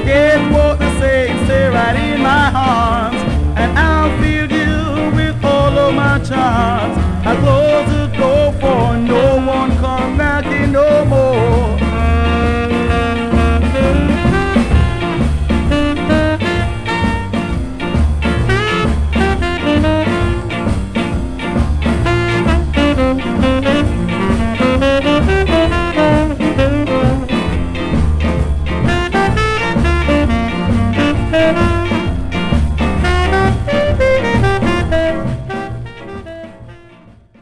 forget what they say, stay right in my heart.